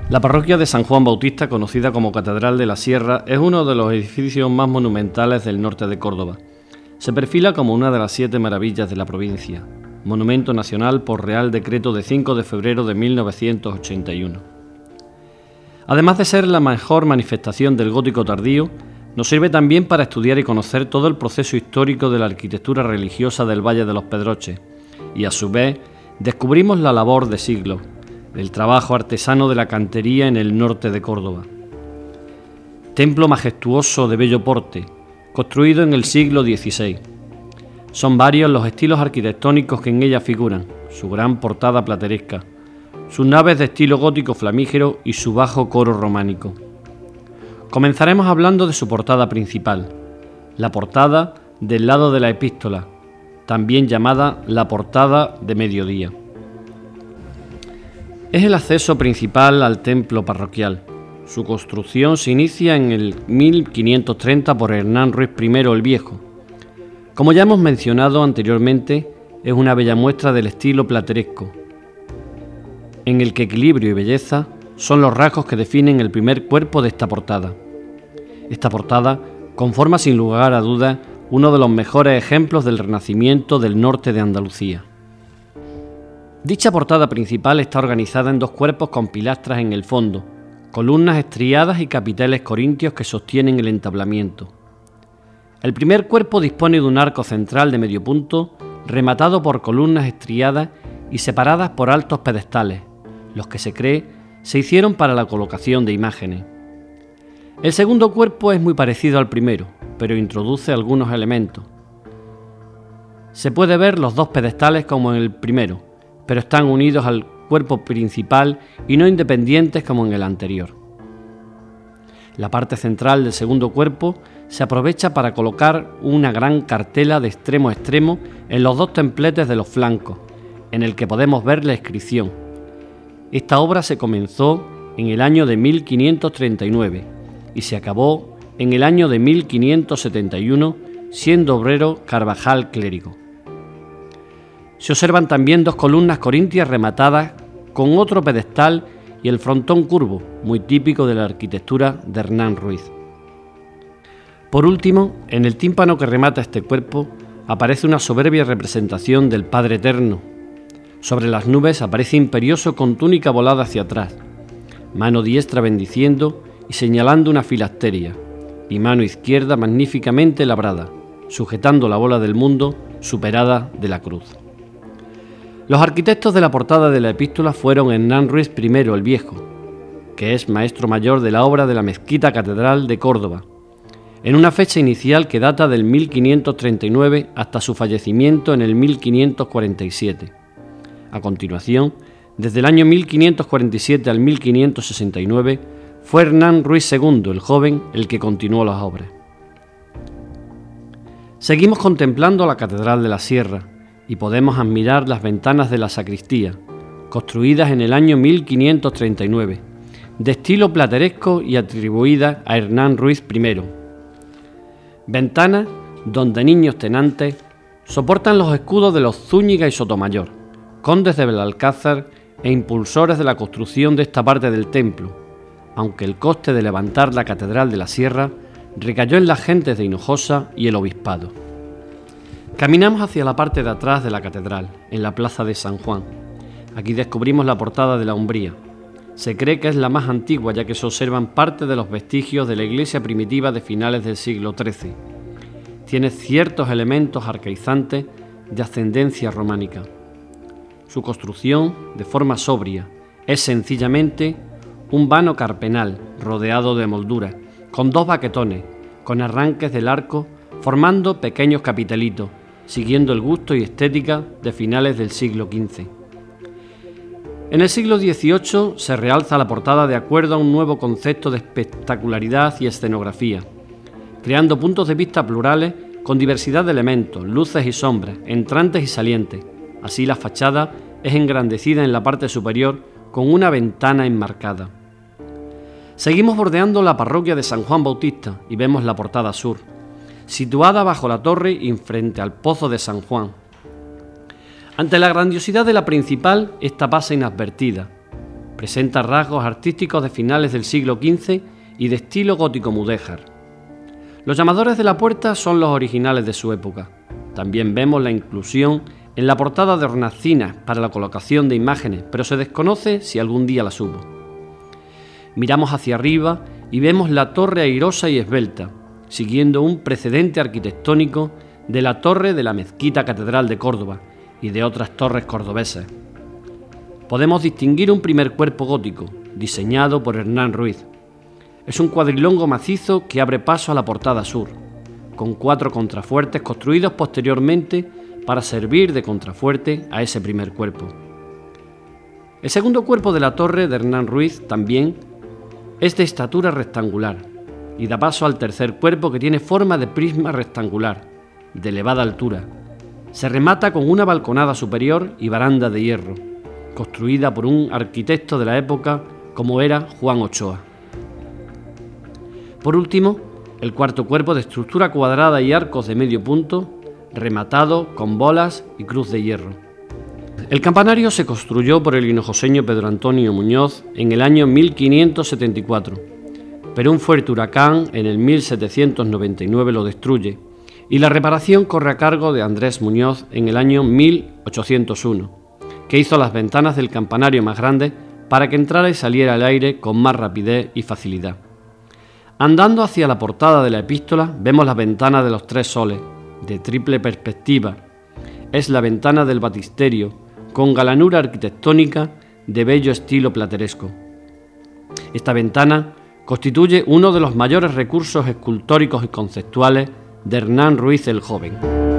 La parroquia de San Juan Bautista, conocida como Catedral de la Sierra, es uno de los edificios más monumentales del norte de Córdoba. Se perfila como una de las 7 maravillas de la provincia, monumento nacional por Real Decreto de 5 de febrero de 1981. Además de ser la mejor manifestación del gótico tardío, nos sirve también para estudiar y conocer todo el proceso histórico de la arquitectura religiosa del Valle de los Pedroches, y a su vez descubrimos la labor de siglos, el trabajo artesano de la cantería en el norte de Córdoba. Templo majestuoso de bello porte, construido en el siglo XVI. Son varios los estilos arquitectónicos que en ella figuran, su gran portada plateresca, sus naves de estilo gótico flamígero y su bajo coro románico. Comenzaremos hablando de su portada principal, la portada del lado de la epístola, también llamada la portada de mediodía. Es el acceso principal al templo parroquial. Su construcción se inicia en el 1530 por Hernán Ruiz I el Viejo. Como ya hemos mencionado anteriormente, es una bella muestra del estilo plateresco, en el que equilibrio y belleza son los rasgos que definen el primer cuerpo de esta portada. Esta portada conforma sin lugar a dudas uno de los mejores ejemplos del Renacimiento del norte de Andalucía. Dicha portada principal está organizada en 2 cuerpos con pilastras en el fondo, columnas estriadas y capiteles corintios que sostienen el entablamiento. El primer cuerpo dispone de un arco central de medio punto, rematado por columnas estriadas y separadas por altos pedestales, los que se cree se hicieron para la colocación de imágenes. El segundo cuerpo es muy parecido al primero, pero introduce algunos elementos. Se puede ver los 2 pedestales como en el primero, pero están unidos al cuerpo principal y no independientes como en el anterior. La parte central del segundo cuerpo se aprovecha para colocar una gran cartela de extremo a extremo en los 2 templetes de los flancos, en el que podemos ver la inscripción. Esta obra se comenzó en el año de 1539 y se acabó en el año de 1571, siendo obrero Carvajal clérigo. Se observan también 2 columnas corintias rematadas con otro pedestal y el frontón curvo, muy típico de la arquitectura de Hernán Ruiz. Por último, en el tímpano que remata este cuerpo aparece una soberbia representación del Padre Eterno. Sobre las nubes aparece imperioso con túnica volada hacia atrás, mano diestra bendiciendo y señalando una filasteria, y mano izquierda magníficamente labrada, sujetando la bola del mundo superada de la cruz. Los arquitectos de la portada de la epístola fueron Hernán Ruiz I el Viejo, que es maestro mayor de la obra de la Mezquita Catedral de Córdoba, en una fecha inicial que data del 1539 hasta su fallecimiento en el 1547. A continuación, desde el año 1547 al 1569, fue Hernán Ruiz II el Joven el que continuó las obras. Seguimos contemplando la Catedral de la Sierra, y podemos admirar las ventanas de la sacristía, construidas en el año 1539, de estilo plateresco y atribuidas a Hernán Ruiz I. Ventanas donde niños tenantes soportan los escudos de los Zúñiga y Sotomayor, condes de Belalcázar e impulsores de la construcción de esta parte del templo, aunque el coste de levantar la Catedral de la Sierra recayó en las gentes de Hinojosa y el obispado. Caminamos hacia la parte de atrás de la catedral, en la plaza de San Juan. Aquí descubrimos la portada de la Umbría. Se cree que es la más antigua, ya que se observan parte de los vestigios de la iglesia primitiva de finales del siglo XIII. Tiene ciertos elementos arcaizantes de ascendencia románica. Su construcción, de forma sobria, es sencillamente un vano carpenal rodeado de molduras, con 2 baquetones, con arranques del arco, formando pequeños capitelitos, siguiendo el gusto y estética de finales del siglo XV. En el siglo XVIII se realza la portada de acuerdo a un nuevo concepto de espectacularidad y escenografía, creando puntos de vista plurales con diversidad de elementos, luces y sombras, entrantes y salientes. Así la fachada es engrandecida en la parte superior con una ventana enmarcada. Seguimos bordeando la parroquia de San Juan Bautista y vemos la portada sur, situada bajo la torre y frente al pozo de San Juan. Ante la grandiosidad de la principal, esta pasa inadvertida, Presenta rasgos artísticos de finales del siglo XV y de estilo gótico mudéjar. Los llamadores de la puerta son los originales de su época. También vemos la inclusión en la portada de hornacinas para la colocación de imágenes, pero se desconoce si algún día las hubo. Miramos hacia arriba y vemos la torre airosa y esbelta, siguiendo un precedente arquitectónico de la torre de la Mezquita Catedral de Córdoba y de otras torres cordobesas. Podemos distinguir un primer cuerpo gótico, diseñado por Hernán Ruiz. Es un cuadrilongo macizo que abre paso a la portada sur, con 4 contrafuertes construidos posteriormente para servir de contrafuerte a ese primer cuerpo. El segundo cuerpo de la torre de Hernán Ruiz también es de estatura rectangular y da paso al tercer cuerpo, que tiene forma de prisma rectangular, de elevada altura. Se remata con una balconada superior y baranda de hierro, construida por un arquitecto de la época como era Juan Ochoa. Por último, el cuarto cuerpo, de estructura cuadrada y arcos de medio punto, rematado con bolas y cruz de hierro. El campanario se construyó por el hinojoseño Pedro Antonio Muñoz en el año 1574, pero un fuerte huracán en el 1799 lo destruye, y la reparación corre a cargo de Andrés Muñoz en el año 1801, que hizo las ventanas del campanario más grandes para que entrara y saliera el aire con más rapidez y facilidad. Andando hacia la portada de la epístola, vemos las ventanas de los 3 soles, de triple perspectiva. Es la ventana del batisterio, con galanura arquitectónica de bello estilo plateresco. Esta ventana constituye uno de los mayores recursos escultóricos y conceptuales de Hernán Ruiz el Joven.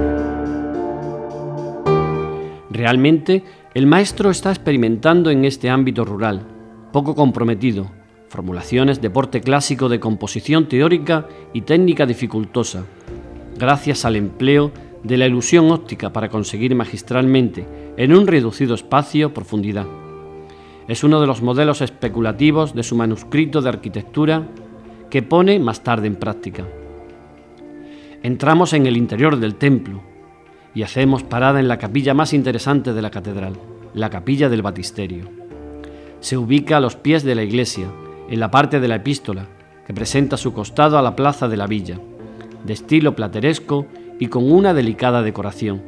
Realmente, el maestro está experimentando en este ámbito rural, poco comprometido, formulaciones de porte clásico de composición teórica y técnica dificultosa, gracias al empleo de la ilusión óptica para conseguir magistralmente, en un reducido espacio, profundidad. Es uno de los modelos especulativos de su manuscrito de arquitectura que pone más tarde en práctica. Entramos en el interior del templo y hacemos parada en la capilla más interesante de la catedral, la capilla del batisterio. Se ubica a los pies de la iglesia, en la parte de la epístola, que presenta su costado a la plaza de la villa, de estilo plateresco y con una delicada decoración.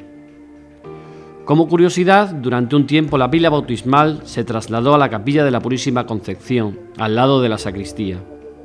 Como curiosidad, durante un tiempo la pila bautismal se trasladó a la capilla de la Purísima Concepción, al lado de la sacristía.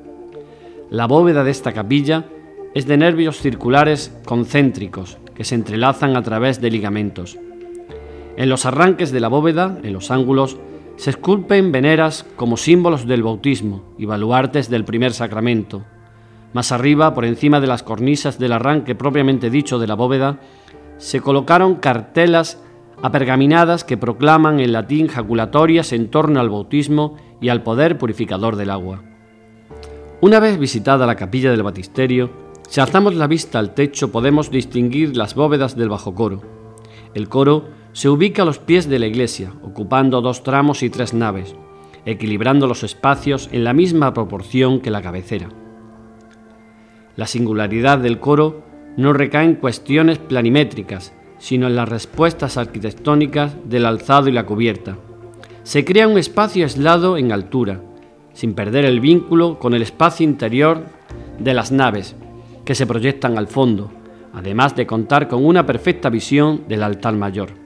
La bóveda de esta capilla es de nervios circulares concéntricos que se entrelazan a través de ligamentos. En los arranques de la bóveda, en los ángulos, se esculpen veneras como símbolos del bautismo y baluartes del primer sacramento. Más arriba, por encima de las cornisas del arranque propiamente dicho de la bóveda, se colocaron cartelas apergaminadas que proclaman en latín jaculatorias en torno al bautismo y al poder purificador del agua. Una vez visitada la capilla del batisterio, si alzamos la vista al techo podemos distinguir las bóvedas del bajocoro. El coro se ubica a los pies de la iglesia, ocupando 2 tramos y 3 naves, equilibrando los espacios en la misma proporción que la cabecera. La singularidad del coro no recae en cuestiones planimétricas, sino en las respuestas arquitectónicas del alzado y la cubierta. Se crea un espacio aislado en altura, sin perder el vínculo con el espacio interior de las naves, que se proyectan al fondo, además de contar con una perfecta visión del altar mayor.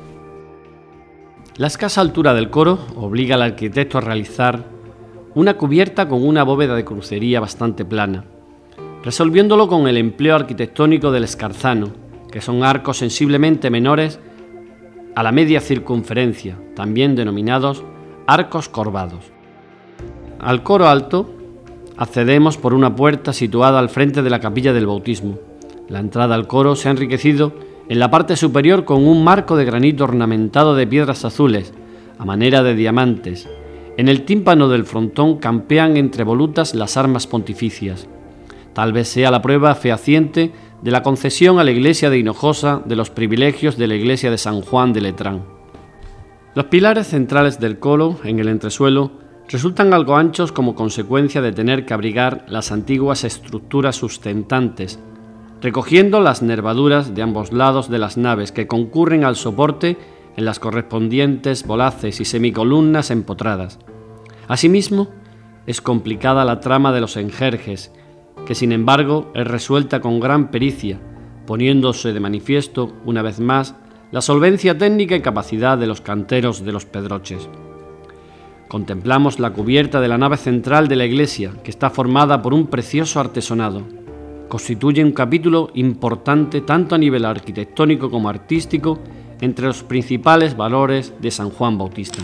La escasa altura del coro obliga al arquitecto a realizar una cubierta con una bóveda de crucería bastante plana, resolviéndolo con el empleo arquitectónico del escarzano, que son arcos sensiblemente menores a la media circunferencia, también denominados arcos corvados. Al coro alto accedemos por una puerta situada al frente de la capilla del bautismo. La entrada al coro se ha enriquecido en la parte superior con un marco de granito ornamentado de piedras azules, a manera de diamantes. En el tímpano del frontón campean entre volutas las armas pontificias. Tal vez sea la prueba fehaciente de la concesión a la iglesia de Hinojosa de los privilegios de la iglesia de San Juan de Letrán. Los pilares centrales del coro, en el entresuelo, resultan algo anchos como consecuencia de tener que abrigar las antiguas estructuras sustentantes, recogiendo las nervaduras de ambos lados de las naves que concurren al soporte en las correspondientes volaces y semicolumnas empotradas. Asimismo, es complicada la trama de los enjerjes, que sin embargo es resuelta con gran pericia, poniéndose de manifiesto, una vez más, la solvencia técnica y capacidad de los canteros de los Pedroches. Contemplamos la cubierta de la nave central de la iglesia, que está formada por un precioso artesonado. Constituye un capítulo importante tanto a nivel arquitectónico como artístico entre los principales valores de San Juan Bautista.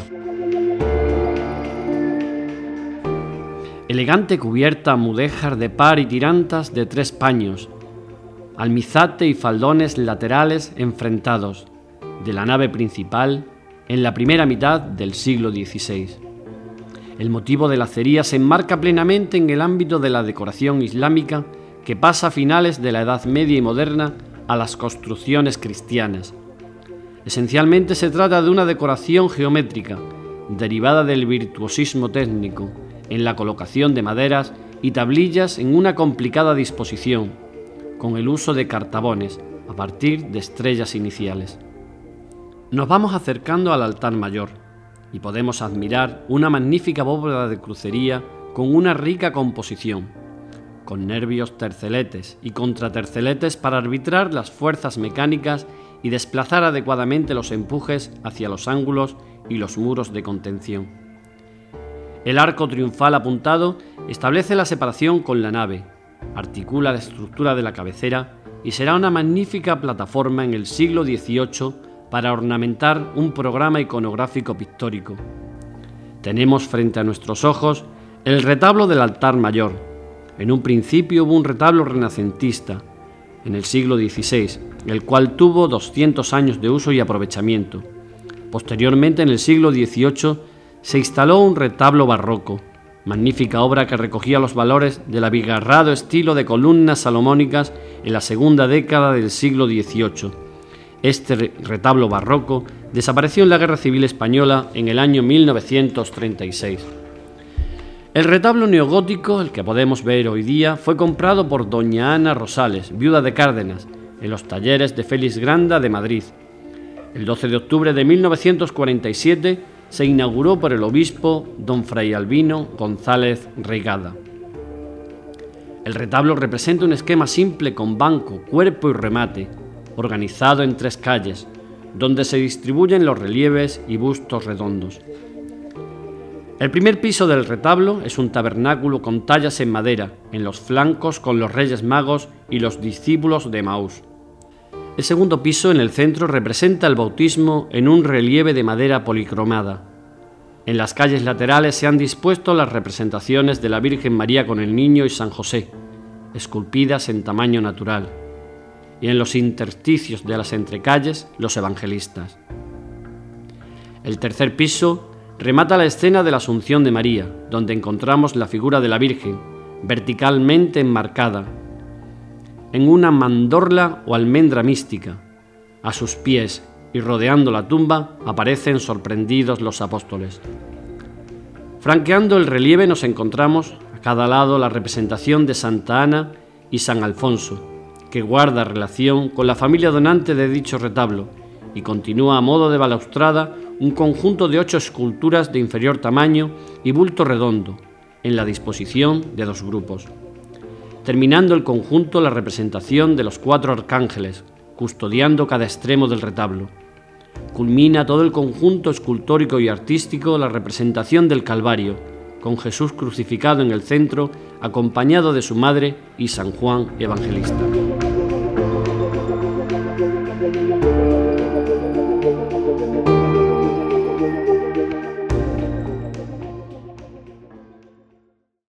Elegante cubierta mudéjar de par y tirantas de 3 paños, almizate y faldones laterales enfrentados, de la nave principal en la primera mitad del siglo XVI. El motivo de la acería se enmarca plenamente en el ámbito de la decoración islámica que pasa a finales de la Edad Media y moderna a las construcciones cristianas. Esencialmente se trata de una decoración geométrica, derivada del virtuosismo técnico, en la colocación de maderas y tablillas en una complicada disposición, con el uso de cartabones, a partir de estrellas iniciales. Nos vamos acercando al altar mayor, y podemos admirar una magnífica bóveda de crucería con una rica composición, con nervios terceletes y contraterceletes para arbitrar las fuerzas mecánicas y desplazar adecuadamente los empujes hacia los ángulos y los muros de contención. El arco triunfal apuntado establece la separación con la nave, articula la estructura de la cabecera y será una magnífica plataforma en el siglo XVIII para ornamentar un programa iconográfico pictórico. Tenemos frente a nuestros ojos el retablo del altar mayor. En un principio hubo un retablo renacentista, en el siglo XVI, el cual tuvo 200 años de uso y aprovechamiento. Posteriormente, en el siglo XVIII, se instaló un retablo barroco, magnífica obra que recogía los valores del abigarrado estilo de columnas salomónicas en la segunda década del siglo XVIII. Este retablo barroco desapareció en la Guerra Civil Española en el año 1936. El retablo neogótico, el que podemos ver hoy día, fue comprado por doña Ana Rosales, viuda de Cárdenas, en los talleres de Félix Granda de Madrid. El 12 de octubre de 1947 se inauguró por el obispo don Fray Albino González Reigada. El retablo representa un esquema simple con banco, cuerpo y remate, organizado en 3 calles, donde se distribuyen los relieves y bustos redondos. El primer piso del retablo es un tabernáculo con tallas en madera, en los flancos con los Reyes Magos y los discípulos de Emaús. El segundo piso, en el centro, representa el bautismo en un relieve de madera policromada. En las calles laterales se han dispuesto las representaciones de la Virgen María con el Niño y San José, esculpidas en tamaño natural, y en los intersticios de las entrecalles los evangelistas. El tercer piso remata la escena de la Asunción de María, donde encontramos la figura de la Virgen, verticalmente enmarcada, en una mandorla o almendra mística. A sus pies y rodeando la tumba aparecen sorprendidos los apóstoles. Franqueando el relieve nos encontramos a cada lado la representación de Santa Ana y San Alfonso, que guarda relación con la familia donante de dicho retablo y continúa a modo de balaustrada un conjunto de 8 esculturas de inferior tamaño y bulto redondo, en la disposición de 2 grupos. Terminando el conjunto la representación de los 4 arcángeles, custodiando cada extremo del retablo. Culmina todo el conjunto escultórico y artístico la representación del Calvario, con Jesús crucificado en el centro, acompañado de su madre y San Juan Evangelista.